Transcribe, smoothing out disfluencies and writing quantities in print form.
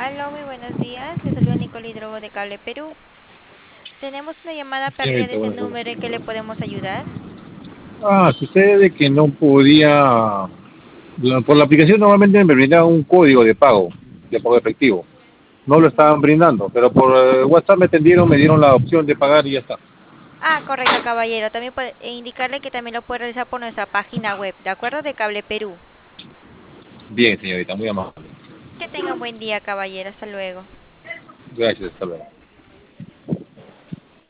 Aló, muy buenos días. Le saluda Nicole Hidrogo de Cable Perú. Tenemos una llamada perdida de Señorita, ese buenas tardes. número en que le podemos ayudar. Sucede de que no podía, por la aplicación normalmente me brindaban un código de pago efectivo. No lo estaban Mm. brindando, pero por WhatsApp me atendieron, me dieron la opción de pagar y ya está. Correcto, caballero. También puede indicarle que también lo puede realizar por nuestra página web, ¿de acuerdo? De Cable Perú. Bien, señorita, muy amable. Que tenga un buen día, caballero. Hasta luego. Gracias, hasta luego.